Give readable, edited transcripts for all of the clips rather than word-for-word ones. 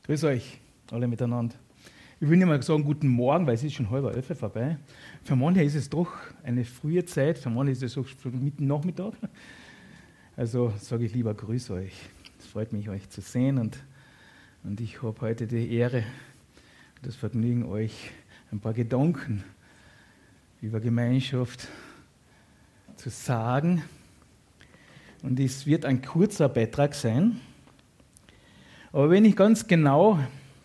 Grüß euch alle miteinander. Ich will nicht mal sagen guten Morgen, weil es ist schon 10:30 vorbei. Für manche ist es doch eine frühe Zeit, für manche ist es auch schon mitten Nachmittag. Also sage ich lieber Grüß euch. Es freut mich, euch zu sehen und ich habe heute die Ehre und das Vergnügen, euch ein paar Gedanken über Gemeinschaft zu sagen. Und es wird ein kurzer Beitrag sein. Aber wenn ich ganz genau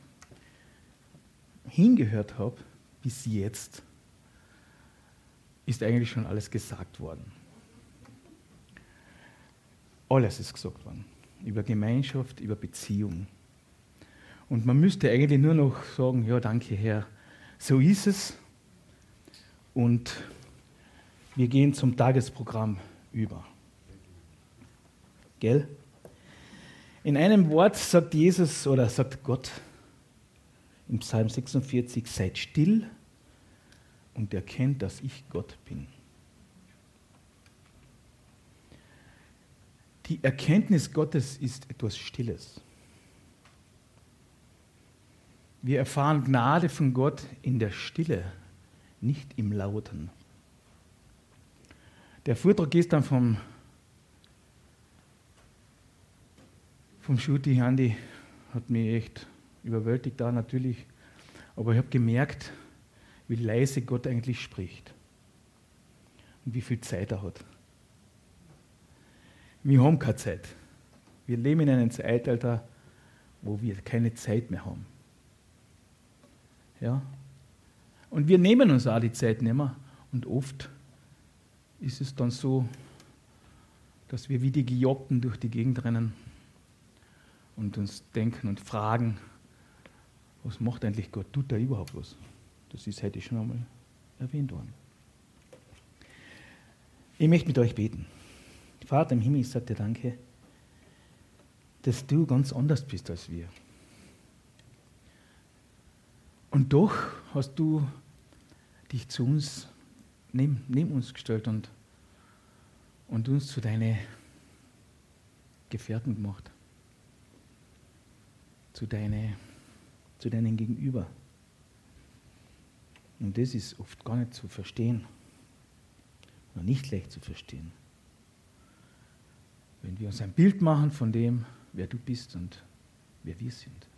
hingehört habe, bis jetzt, ist eigentlich schon alles gesagt worden. Alles ist gesagt worden. Über Gemeinschaft, über Beziehung. Und man müsste eigentlich nur noch sagen, ja, danke Herr, so ist es. Und wir gehen zum Tagesprogramm über. Gell? In einem Wort sagt Jesus oder sagt Gott im Psalm 46, seid still und erkennt, dass ich Gott bin. Die Erkenntnis Gottes ist etwas Stilles. Wir erfahren Gnade von Gott in der Stille, nicht im Lauten. Der Vortrag gestern vom Schuti Andi hat mich echt überwältigt da natürlich, aber ich habe gemerkt, wie leise Gott eigentlich spricht und wie viel Zeit er hat. Wir haben keine Zeit. Wir leben in einem Zeitalter, wo wir keine Zeit mehr haben. Ja? Und wir nehmen uns auch die Zeit nicht mehr und oft ist es dann so, dass wir wie die Gejagten durch die Gegend rennen und uns denken und fragen, was macht eigentlich Gott? Tut er überhaupt was? Das ist heute schon einmal erwähnt worden. Ich möchte mit euch beten. Vater im Himmel, ich sage dir danke, dass du ganz anders bist als wir. Und doch hast du dich zu uns, neben uns gestellt und uns zu deinen Gefährten gemacht. Zu deinen Gegenüber. Und das ist oft gar nicht zu verstehen. Oder nicht leicht zu verstehen. Wenn wir uns ein Bild machen von dem, wer du bist und wer wir sind.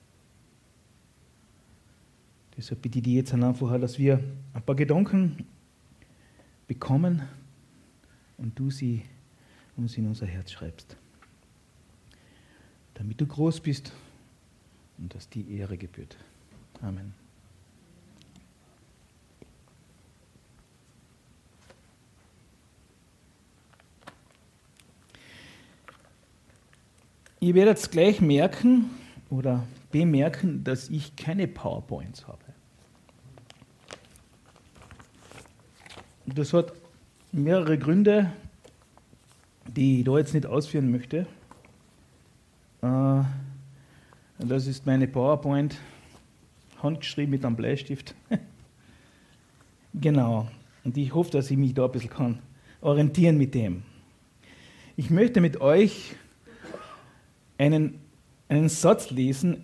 Deshalb bitte ich dich jetzt einfach, dass wir ein paar Gedanken bekommen und du sie uns in unser Herz schreibst. Damit du groß bist und dass die Ehre gebührt. Amen. Ihr werdet gleich merken oder bemerken, dass ich keine PowerPoints habe. Und das hat mehrere Gründe, die ich da jetzt nicht ausführen möchte. Das ist meine PowerPoint, handgeschrieben mit einem Bleistift. Genau. Und ich hoffe, dass ich mich da ein bisschen orientieren mit dem. Ich möchte mit euch einen Satz lesen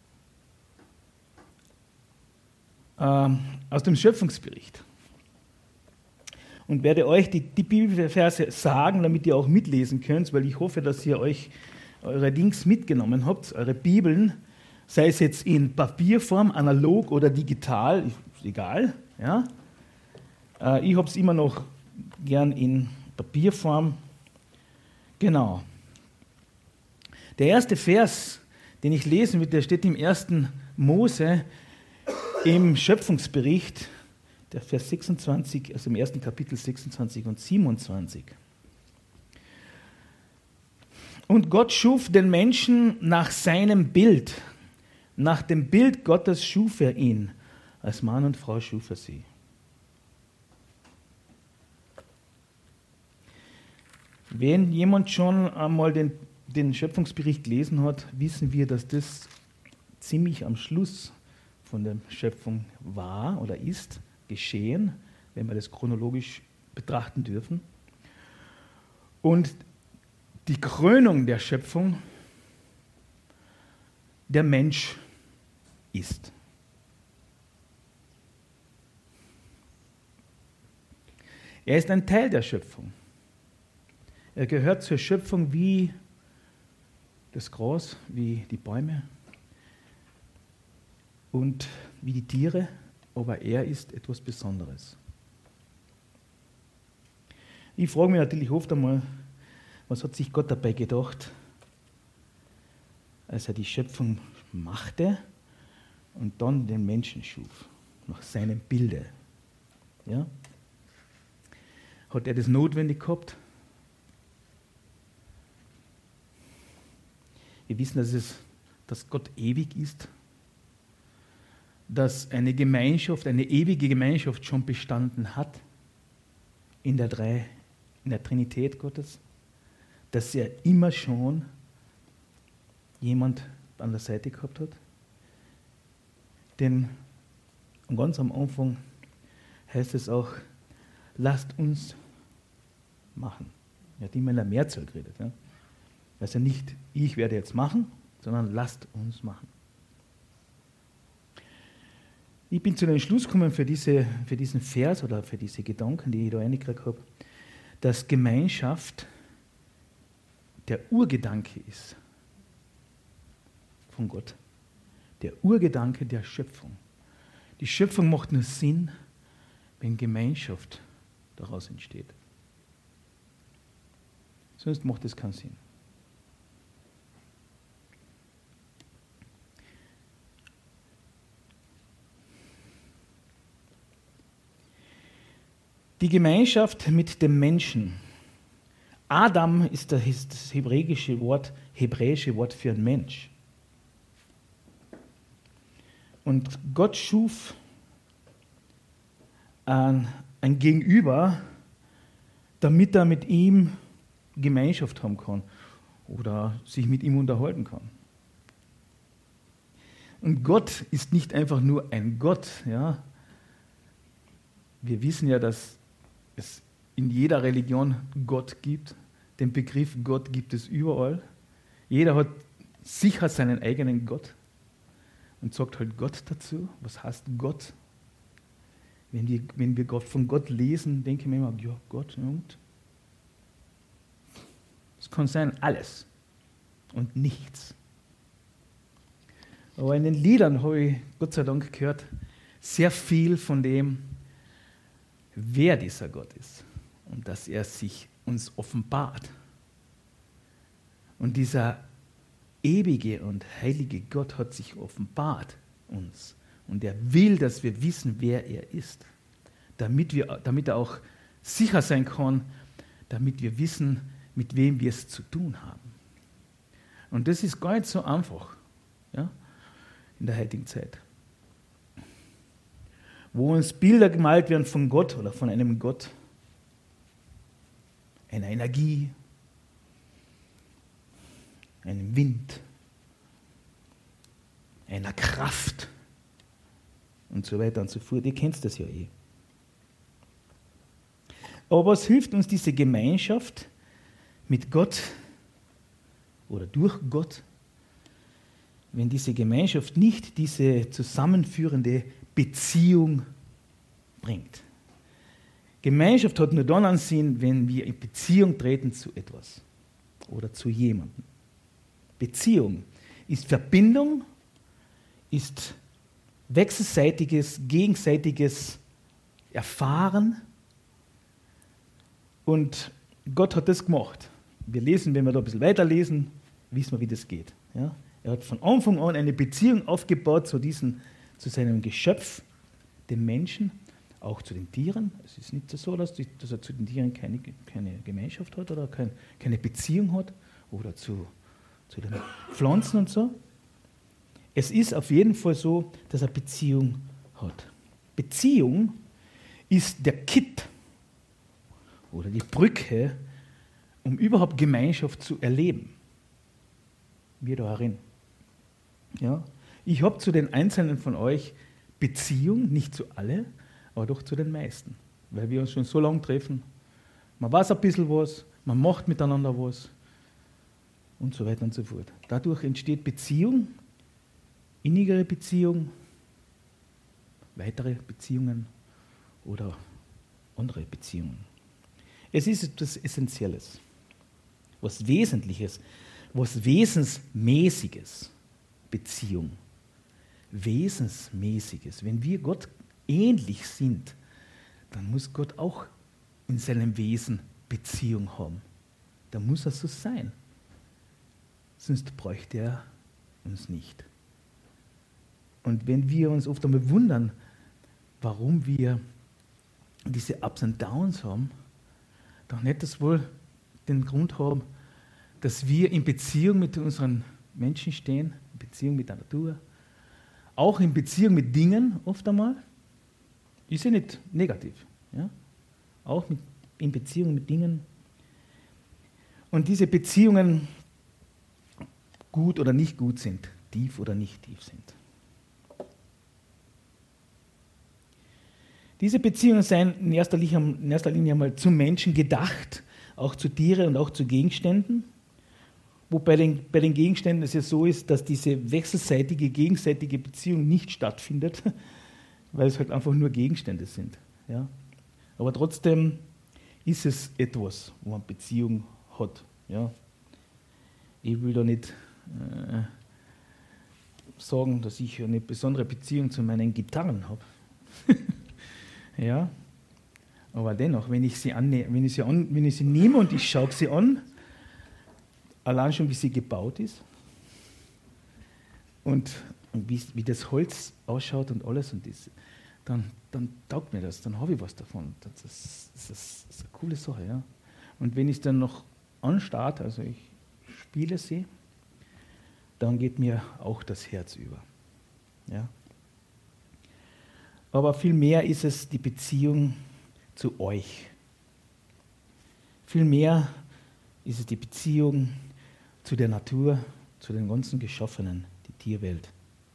aus dem Schöpfungsbericht. Und werde euch die Bibelverse sagen, damit ihr auch mitlesen könnt, weil ich hoffe, dass ihr euch eure Dings mitgenommen habt, eure Bibeln, sei es jetzt in Papierform, analog oder digital, ist egal. Ja? Ich habe es immer noch gern in Papierform. Genau. Der erste Vers, den ich lesen will, der steht im 1. Mose im Schöpfungsbericht, der Vers 26, also im 1. Kapitel 26 und 27. Und Gott schuf den Menschen nach seinem Bild. Nach dem Bild Gottes schuf er ihn. Als Mann und Frau schuf er sie. Wenn jemand schon einmal den Schöpfungsbericht gelesen hat, wissen wir, dass das ziemlich am Schluss von der Schöpfung war oder ist geschehen, wenn wir das chronologisch betrachten dürfen. Und die Krönung der Schöpfung, der Mensch ist. Er ist ein Teil der Schöpfung. Er gehört zur Schöpfung wie das Gras, wie die Bäume und wie die Tiere, aber er ist etwas Besonderes. Ich frage mich natürlich oft einmal, was hat sich Gott dabei gedacht, als er die Schöpfung machte und dann den Menschen schuf, nach seinem Bilde. Ja? Hat er das notwendig gehabt? Wir wissen, dass Gott ewig ist, dass eine Gemeinschaft, eine ewige Gemeinschaft schon bestanden hat in der Trinität Gottes, dass er immer schon jemand an der Seite gehabt hat. Denn ganz am Anfang heißt es auch, lasst uns machen. Er hat immer in der Mehrzahl geredet. Ja? Also nicht, ich werde jetzt machen, sondern lasst uns machen. Ich bin zu dem Schluss gekommen für diesen Vers oder für diese Gedanken, die ich da reingekriegt habe, dass Gemeinschaft der Urgedanke ist von Gott. Der Urgedanke der Schöpfung. Die Schöpfung macht nur Sinn, wenn Gemeinschaft daraus entsteht. Sonst macht es keinen Sinn. Die Gemeinschaft mit dem Menschen. Adam ist das hebräische Wort für ein Mensch. Und Gott schuf ein Gegenüber, damit er mit ihm Gemeinschaft haben kann oder sich mit ihm unterhalten kann. Und Gott ist nicht einfach nur ein Gott. Ja? Wir wissen ja, dass es in jeder Religion Gott gibt. Den Begriff Gott gibt es überall. Jeder hat sicher seinen eigenen Gott und sagt halt Gott dazu. Was heißt Gott? Wenn wir von Gott lesen, denke ich mir immer, ja, Gott, und? Es kann sein alles und nichts. Aber in den Liedern habe ich Gott sei Dank gehört, sehr viel von dem, wer dieser Gott ist und dass er sich uns offenbart. Und dieser ewige und heilige Gott hat sich offenbart uns. Und er will, dass wir wissen, wer er ist. Damit er auch sicher sein kann, damit wir wissen, mit wem wir es zu tun haben. Und das ist gar nicht so einfach, ja, in der heutigen Zeit. Wo uns Bilder gemalt werden von Gott oder von einem Gott, einer Energie, einem Wind, einer Kraft und so weiter und so fort. Ihr kennt das ja eh. Aber was hilft uns diese Gemeinschaft mit Gott oder durch Gott, wenn diese Gemeinschaft nicht diese zusammenführende Beziehung bringt? Gemeinschaft hat nur dann einen Sinn, wenn wir in Beziehung treten zu etwas oder zu jemandem. Beziehung ist Verbindung, ist wechselseitiges, gegenseitiges Erfahren. Und Gott hat das gemacht. Wir lesen, wenn wir da ein bisschen weiterlesen, wissen wir, wie das geht. Ja? Er hat von Anfang an eine Beziehung aufgebaut zu seinem Geschöpf, dem Menschen, auch zu den Tieren. Es ist nicht so, dass er zu den Tieren keine Gemeinschaft hat oder keine Beziehung hat oder zu den Pflanzen und so. Es ist auf jeden Fall so, dass er Beziehung hat. Beziehung ist der Kitt oder die Brücke, um überhaupt Gemeinschaft zu erleben. Wir da herin. Ja? Ich habe zu den Einzelnen von euch Beziehung, nicht zu alle, aber doch zu den meisten. Weil wir uns schon so lange treffen. Man weiß ein bisschen was, man macht miteinander was und so weiter und so fort. Dadurch entsteht Beziehung innigere Beziehung, weitere Beziehungen oder andere Beziehungen. Es ist etwas Essentielles, was Wesentliches, was Wesensmäßiges, Beziehung. Wesensmäßiges. Wenn wir Gott ähnlich sind, dann muss Gott auch in seinem Wesen Beziehung haben. Da muss er so sein. Sonst bräuchte er uns nicht. Und wenn wir uns oft einmal wundern, warum wir diese Ups und Downs haben, dann nicht das wohl den Grund haben, dass wir in Beziehung mit unseren Menschen stehen, in Beziehung mit der Natur, auch in Beziehung mit Dingen oft einmal. Ist ja nicht negativ. Ja? Auch in Beziehung mit Dingen. Und diese Beziehungen gut oder nicht gut sind, tief oder nicht tief sind. Diese Beziehungen seien in erster Linie einmal zum Menschen gedacht, auch zu Tieren und auch zu Gegenständen. Wobei bei den Gegenständen es ja so ist, dass diese wechselseitige, gegenseitige Beziehung nicht stattfindet, weil es halt einfach nur Gegenstände sind. Ja? Aber trotzdem ist es etwas, wo man Beziehung hat. Ja? Ich will da nicht sagen, dass ich eine besondere Beziehung zu meinen Gitarren habe. Ja? Aber dennoch, wenn ich sie nehme und ich schaue sie an, allein schon wie sie gebaut ist und wie das Holz ausschaut und alles, und das, dann taugt mir das, dann habe ich was davon. Das ist eine coole Sache. Ja? Und wenn ich es dann noch anstarte, also ich spiele sie, dann geht mir auch das Herz über. Ja? Aber vielmehr ist es die Beziehung zu euch. Vielmehr ist es die Beziehung zu der Natur, zu den ganzen Geschaffenen, die Tierwelt.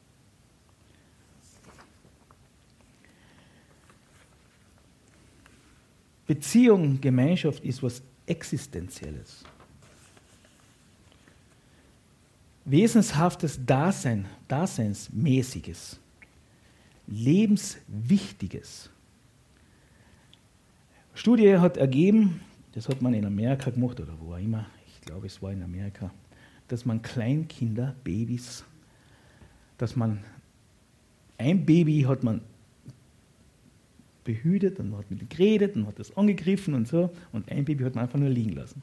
Beziehung, Gemeinschaft ist was Existenzielles. Wesenhaftes Dasein, Daseinsmäßiges, Lebenswichtiges. Studie hat ergeben, das hat man in Amerika gemacht oder wo auch immer, ich glaube es war in Amerika, dass man Kleinkinder, Babys, ein Baby hat man behütet und hat mit ihm geredet und hat das angegriffen und so, und ein Baby hat man einfach nur liegen lassen.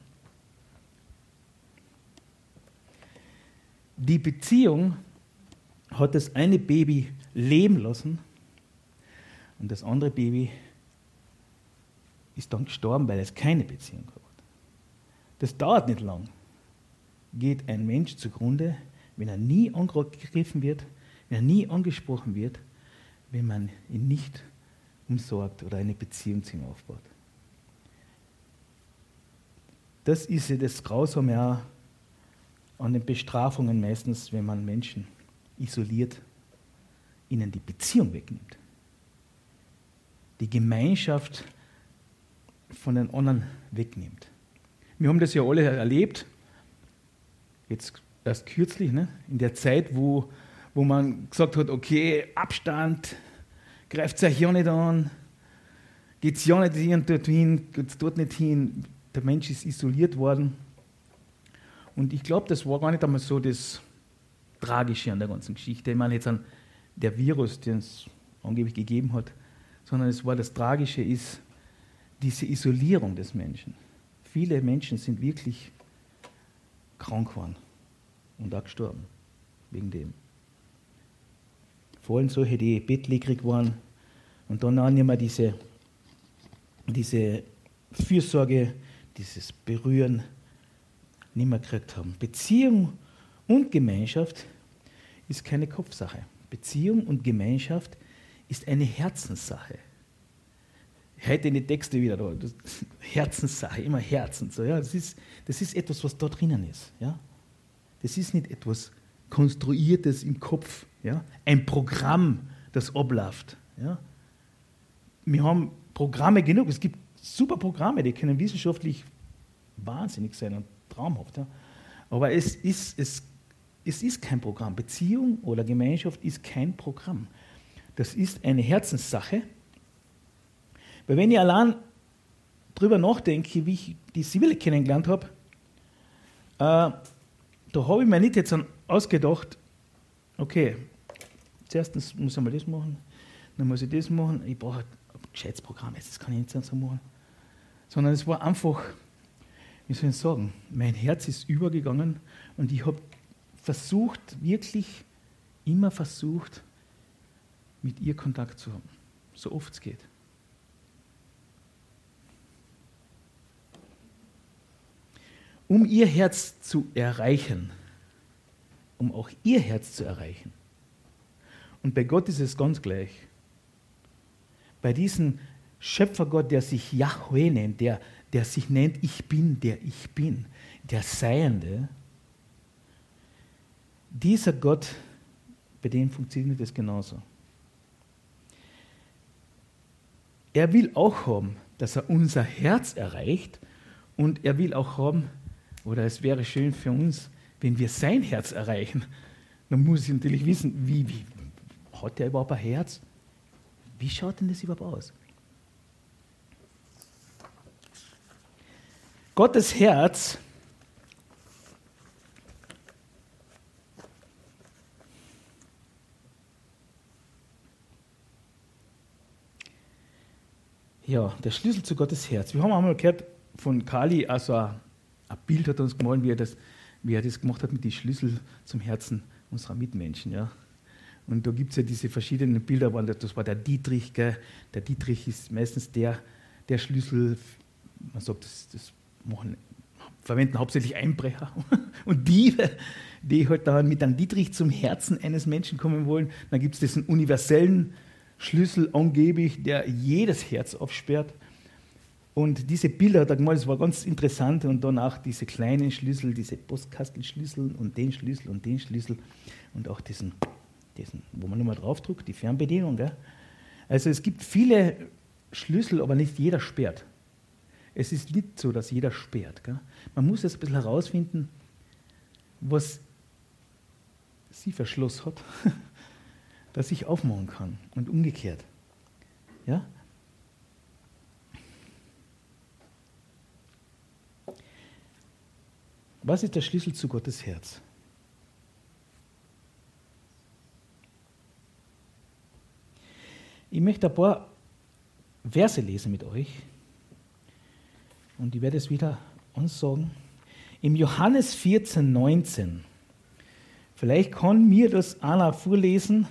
Die Beziehung hat das eine Baby leben lassen und das andere Baby ist dann gestorben, weil es keine Beziehung hat. Das dauert nicht lang. Geht ein Mensch zugrunde, wenn er nie angegriffen wird, wenn er nie angesprochen wird, wenn man ihn nicht umsorgt oder eine Beziehung zu ihm aufbaut. Das ist ja das Grausame auch an den Bestrafungen meistens, wenn man Menschen isoliert, ihnen die Beziehung wegnimmt. Die Gemeinschaft von den anderen wegnimmt. Wir haben das ja alle erlebt, jetzt erst kürzlich, ne? In der Zeit, wo man gesagt hat, okay, Abstand, greift euch ja nicht an, geht ja nicht hier und dorthin, geht dort nicht hin, der Mensch ist isoliert worden. Und ich glaube, das war gar nicht einmal so das Tragische an der ganzen Geschichte. Ich meine jetzt an der Virus, den es angeblich gegeben hat, sondern das Tragische ist diese Isolierung des Menschen. Viele Menschen sind wirklich krank geworden und auch gestorben wegen dem. Vor allem solche, die bettlägerig waren und dann auch nicht mehr diese Fürsorge, dieses Berühren nicht mehr gekriegt haben. Beziehung und Gemeinschaft ist keine Kopfsache. Beziehung und Gemeinschaft ist eine Herzenssache. Heute in die Texte wieder da. Herzenssache, immer Herzen. So, ja, das ist etwas, was da drinnen ist. Ja? Das ist nicht etwas Konstruiertes im Kopf. Ja? Ein Programm, das abläuft. Ja? Wir haben Programme genug. Es gibt super Programme, die können wissenschaftlich wahnsinnig sein und traumhaft. Ja? Aber es es ist kein Programm. Beziehung oder Gemeinschaft ist kein Programm. Das ist eine Herzenssache. Weil wenn ich allein drüber nachdenke, wie ich die Sibylle kennengelernt habe, da habe ich mir nicht jetzt ausgedacht, okay, zuerst muss ich mal das machen, dann muss ich das machen, ich brauche ein gescheites Programm, das kann ich nicht so machen. Sondern es war einfach, wie soll ich sagen, mein Herz ist übergegangen und ich habe immer versucht, mit ihr Kontakt zu haben, so oft es geht. Um ihr Herz zu erreichen, um auch ihr Herz zu erreichen. Und bei Gott ist es ganz gleich. Bei diesem Schöpfergott, der sich Yahweh nennt, der sich nennt, ich bin, der Seiende, dieser Gott, bei dem funktioniert es genauso. Er will auch haben, dass er unser Herz erreicht und er will auch haben, oder es wäre schön für uns, wenn wir sein Herz erreichen. Dann muss ich natürlich wissen, wie hat er überhaupt ein Herz? Wie schaut denn das überhaupt aus? Gottes Herz der Schlüssel zu Gottes Herz. Wir haben einmal gehört von Kali, also ein Bild hat er uns gemalt, wie er das gemacht hat mit den Schlüssel zum Herzen unserer Mitmenschen. Ja. Und da gibt es ja diese verschiedenen Bilder, das war der Dietrich, gell? Der Dietrich ist meistens der Schlüssel, man sagt, das verwenden hauptsächlich Einbrecher und Diebe, die halt dann mit einem Dietrich zum Herzen eines Menschen kommen wollen. Dann gibt es diesen universellen Schlüssel angeblich, der jedes Herz aufsperrt. Und diese Bilder hat er gemalt, das war ganz interessant. Und danach diese kleinen Schlüssel, diese Postkastelschlüssel und den Schlüssel und den Schlüssel und auch diesen wo man nur mal draufdrückt, die Fernbedienung. Gell? Also es gibt viele Schlüssel, aber nicht jeder sperrt. Es ist nicht so, dass jeder sperrt. Gell? Man muss jetzt ein bisschen herausfinden, was sie für Schloss hat, dass ich aufmachen kann und umgekehrt. Ja? Was ist der Schlüssel zu Gottes Herz? Ich möchte ein paar Verse lesen mit euch und ich werde es wieder ansagen. Im Johannes 14, 19. Vielleicht kann mir das einer vorlesen,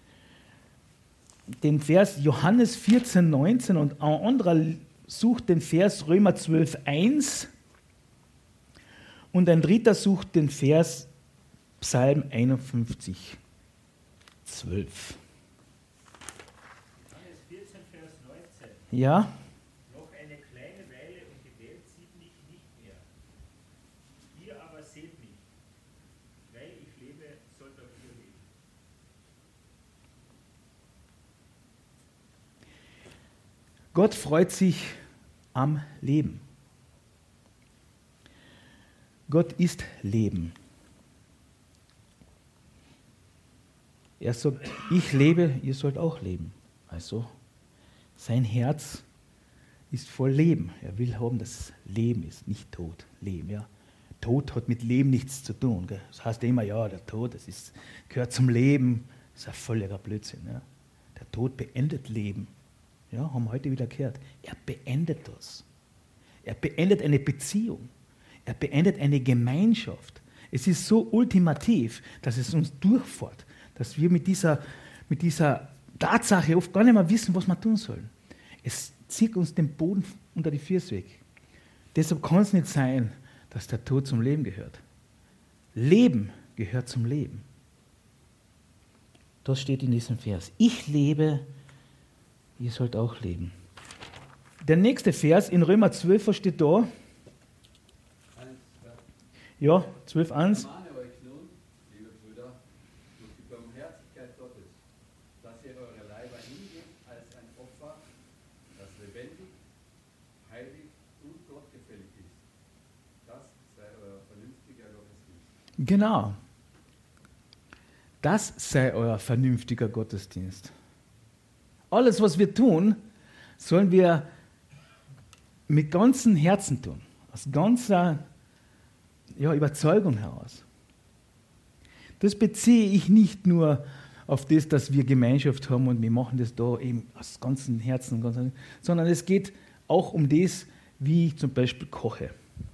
den Vers Johannes 14, 19 und ein anderer sucht den Vers Römer 12, 1 und ein dritter sucht den Vers Psalm 51, 12. Ja. Noch eine kleine Weile und die Welt sieht mich nicht mehr. Ihr aber seht mich. Weil ich lebe, sollt auch ihr leben. Gott freut sich am Leben. Gott ist Leben. Er sagt, ich lebe, ihr sollt auch leben. Also sein Herz ist voll Leben. Er will haben, dass Leben ist, nicht Tod. Leben, ja. Tod hat mit Leben nichts zu tun. Gell? Das heißt immer, ja, der Tod, gehört zum Leben. Das ist ein völliger Blödsinn. Ja. Der Tod beendet Leben. Ja, haben wir heute wieder gehört. Er beendet das. Er beendet eine Beziehung. Er beendet eine Gemeinschaft. Es ist so ultimativ, dass es uns durchfährt, dass wir mit dieser Tatsache oft gar nicht mehr wissen, was wir tun sollen. Es zieht uns den Boden unter die Füße weg. Deshalb kann es nicht sein, dass der Tod zum Leben gehört. Leben gehört zum Leben. Das steht in diesem Vers. Ich lebe, ihr sollt auch leben. Der nächste Vers in Römer 12, was steht da? Ja, 12,1. Genau. Das sei euer vernünftiger Gottesdienst. Alles, was wir tun, sollen wir mit ganzem Herzen tun, aus ganzer Überzeugung heraus. Das beziehe ich nicht nur auf das, dass wir Gemeinschaft haben und wir machen das da eben aus ganzem Herzen, sondern es geht auch um das, wie ich zum Beispiel koche.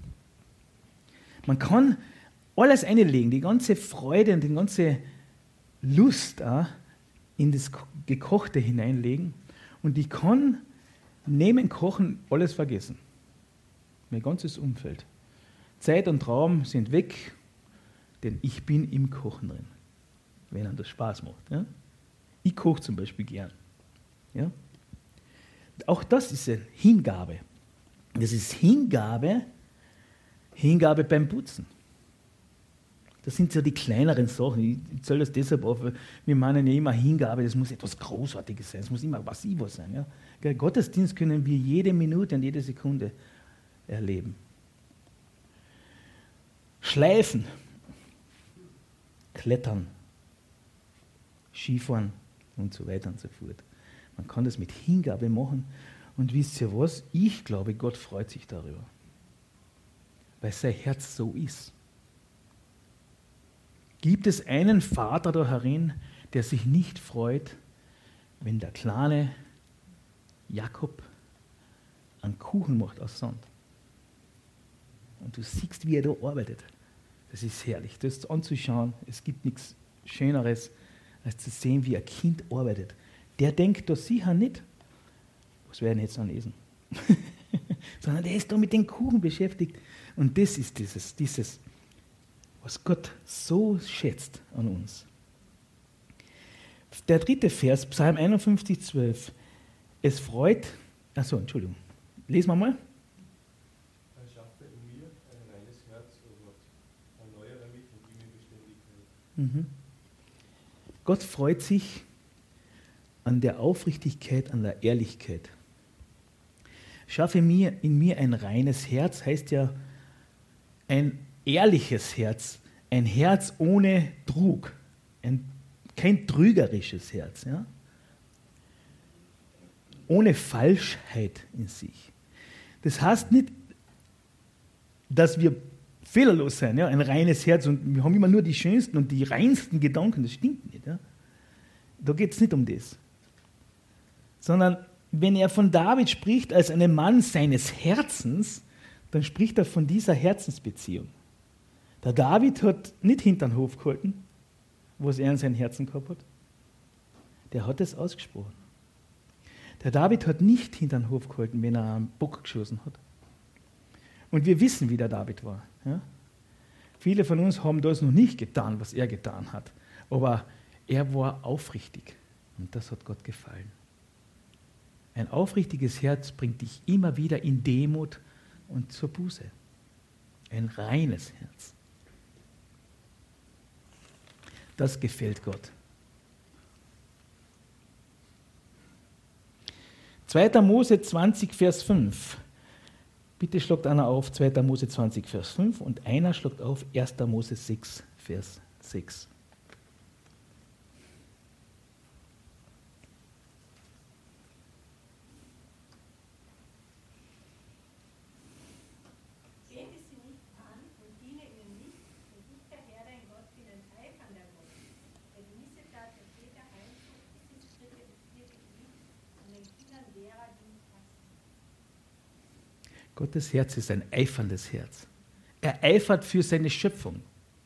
Man kann alles einlegen, die ganze Freude und die ganze Lust auch in das Gekochte hineinlegen und ich kann neben Kochen alles vergessen. Mein ganzes Umfeld. Zeit und Raum sind weg, denn ich bin im Kochen drin, wenn einem das Spaß macht. Ja? Ich koche zum Beispiel gern. Ja? Auch das ist eine Hingabe. Das ist Hingabe beim Putzen. Das sind so die kleineren Sachen. Ich zähle das deshalb auf, weil wir meinen ja immer Hingabe, das muss etwas Großartiges sein, es muss immer massiver sein. Ja? Gottesdienst können wir jede Minute und jede Sekunde erleben. Schleifen, Klettern, Skifahren und so weiter und so fort. Man kann das mit Hingabe machen und wisst ihr was? Ich glaube, Gott freut sich darüber, weil sein Herz so ist. Gibt es einen Vater da herin, der sich nicht freut, wenn der kleine Jakob einen Kuchen macht aus Sand? Und du siehst, wie er da arbeitet. Das ist herrlich, das anzuschauen. Es gibt nichts Schöneres, als zu sehen, wie ein Kind arbeitet. Der denkt da sicher nicht, was werden jetzt an Essen? Sondern der ist da mit den Kuchen beschäftigt. Und das ist dieses, was Gott so schätzt an uns. Der 3. Vers, Psalm 51, 12. Es freut, lesen wir mal. Schaffe in mir ein reines Herz, o Gott, erneuere mich und gib mir Beständigkeit. Gott freut sich an der Aufrichtigkeit, an der Ehrlichkeit. Schaffe in mir ein reines Herz, heißt ja ein ehrliches Herz, ein Herz ohne Trug, kein trügerisches Herz, ja? Ohne Falschheit in sich. Das heißt nicht, dass wir fehlerlos sein, ja? Ein reines Herz und wir haben immer nur die schönsten und die reinsten Gedanken, das stimmt nicht. Ja? Da geht es nicht um das. Sondern wenn er von David spricht als einem Mann seines Herzens, dann spricht er von dieser Herzensbeziehung. Der David hat nicht hinter den Hof gehalten, was er in seinem Herzen gehabt hat. Der hat es ausgesprochen. Der David hat nicht hinter den Hof gehalten, wenn er einen Bock geschossen hat. Und wir wissen, wie der David war. Ja? Viele von uns haben das noch nicht getan, was er getan hat. Aber er war aufrichtig. Und das hat Gott gefallen. Ein aufrichtiges Herz bringt dich immer wieder in Demut und zur Buße. Ein reines Herz. Das gefällt Gott. 2. Mose 20, Vers 5. Bitte schlagt einer auf 2. Mose 20, Vers 5 und einer schlagt auf 1. Mose 6, Vers 6. Gottes Herz ist ein eiferndes Herz. Er eifert für seine Schöpfung.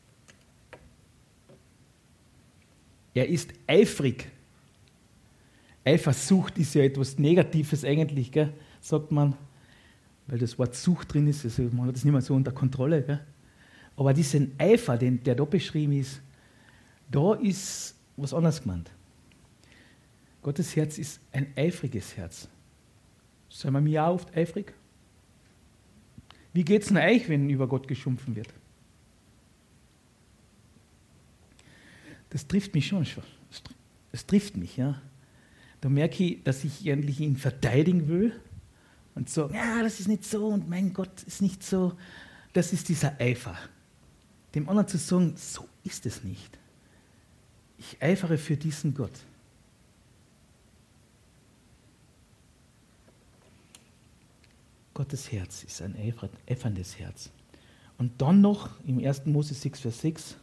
Er ist eifrig. Eifersucht ist ja etwas Negatives eigentlich, gell, sagt man, weil das Wort Sucht drin ist, also man hat das nicht mehr so unter Kontrolle. Gell. Aber diesen Eifer, der da beschrieben ist, da ist was anderes gemeint. Gottes Herz ist ein eifriges Herz. Sind wir mir auch oft eifrig? Wie geht es denn euch, wenn über Gott geschumpfen wird? Das trifft mich schon. Es trifft mich, ja. Da merke ich, dass ich eigentlich ihn verteidigen will und sagen, ja, das ist nicht so und mein Gott ist nicht so. Das ist dieser Eifer. Dem anderen zu sagen, so ist es nicht. Ich eifere für diesen Gott. Gottes Herz ist ein eiferndes Herz. Und dann noch im 1. Mose 6, Vers 6.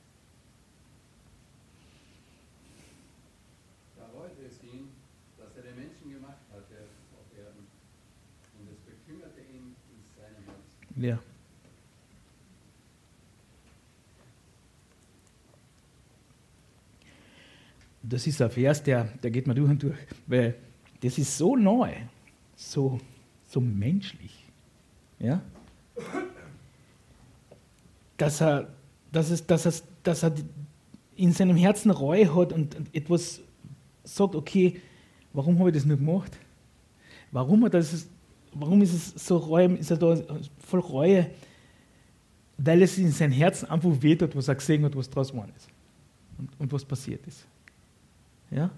Da reute es ihn, dass er den Menschen gemacht hatte auf Erden. Und es bekümmerte ihn in seinem Herzen. Ja. Das ist ein Vers, der geht mir durch und durch, weil das ist so neu, so menschlich, ja? Dass er in seinem Herzen Reue hat und etwas sagt, okay, warum habe ich das nicht gemacht? Warum ist es so Reue, ist er da voll Reue? Weil es in seinem Herzen einfach wehtut, was er gesehen hat, was draus geworden ist und was passiert ist. Ja?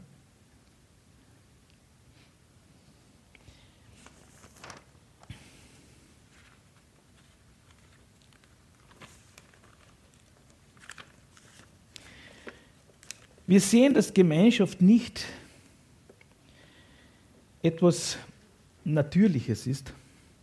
Wir sehen, dass Gemeinschaft nicht etwas Natürliches ist,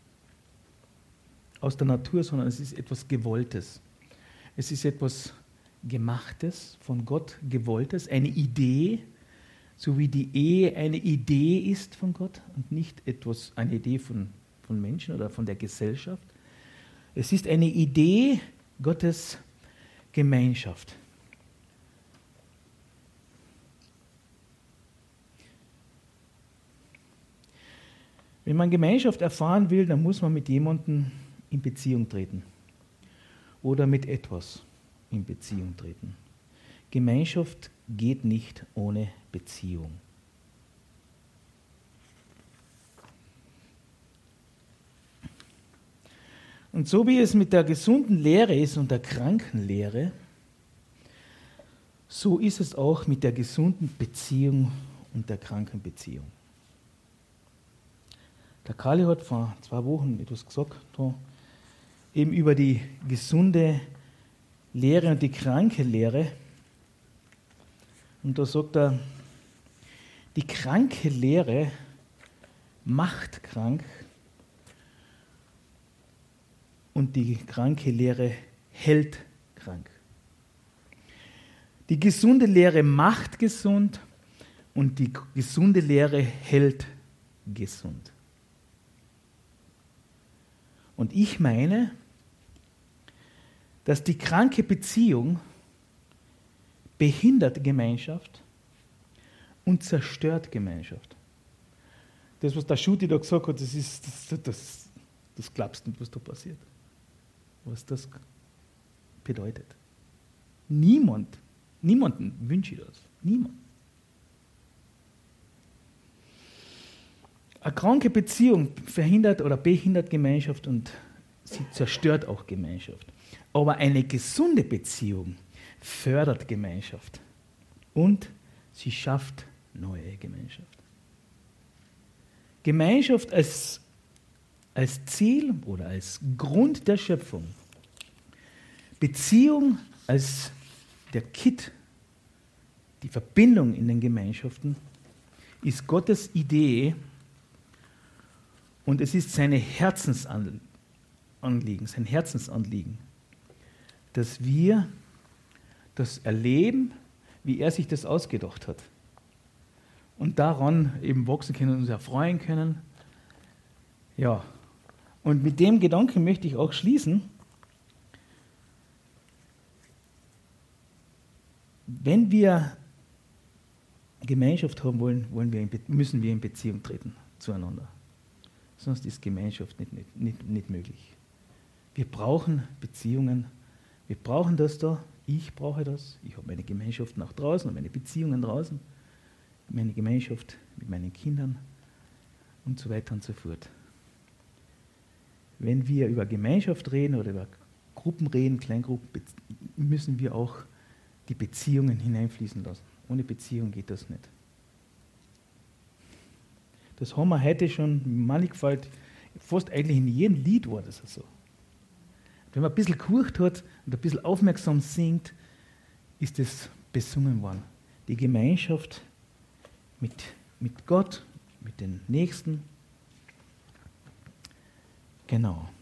aus der Natur, sondern es ist etwas Gewolltes. Es ist etwas Gemachtes, von Gott Gewolltes, eine Idee, so wie die Ehe eine Idee ist von Gott und nicht eine Idee von Menschen oder von der Gesellschaft. Es ist eine Idee Gottes Gemeinschaft. Wenn man Gemeinschaft erfahren will, dann muss man mit jemandem in Beziehung treten oder mit etwas in Beziehung treten. Gemeinschaft geht nicht ohne Beziehung. Und so wie es mit der gesunden Lehre ist und der kranken Lehre, so ist es auch mit der gesunden Beziehung und der kranken Beziehung. Der Kali hat vor 2 Wochen etwas gesagt, eben über die gesunde Lehre und die kranke Lehre. Und da sagt er, die kranke Lehre macht krank und die kranke Lehre hält krank. Die gesunde Lehre macht gesund und die gesunde Lehre hält gesund. Und ich meine, dass die kranke Beziehung behindert Gemeinschaft und zerstört Gemeinschaft. Das, was der Schuti da gesagt hat, das glaubst du nicht, was da passiert. Was das bedeutet. Niemanden wünsche ich das. Niemand. Eine kranke Beziehung verhindert oder behindert Gemeinschaft und sie zerstört auch Gemeinschaft. Aber eine gesunde Beziehung fördert Gemeinschaft und sie schafft neue Gemeinschaft. Gemeinschaft als Ziel oder als Grund der Schöpfung. Beziehung als der Kitt, die Verbindung in den Gemeinschaften, ist Gottes Idee und es ist sein Herzensanliegen, dass wir das erleben, wie er sich das ausgedacht hat. Und daran eben wachsen können und uns erfreuen können. Ja, und mit dem Gedanken möchte ich auch schließen. Wenn wir Gemeinschaft haben wollen, müssen wir in Beziehung treten zueinander. Sonst ist Gemeinschaft nicht möglich. Wir brauchen Beziehungen. Wir brauchen das da. Ich brauche das. Ich habe meine Gemeinschaft nach draußen und meine Beziehungen draußen. Meine Gemeinschaft mit meinen Kindern und so weiter und so fort. Wenn wir über Gemeinschaft reden oder über Gruppen reden, Kleingruppen, müssen wir auch die Beziehungen hineinfließen lassen. Ohne Beziehung geht das nicht. Das haben wir heute schon mannigfalt, fast eigentlich in jedem Lied war das so. Wenn man ein bisschen gehorcht hat und ein bisschen aufmerksam singt, ist das besungen worden. Die Gemeinschaft mit Gott, mit den Nächsten. Genau.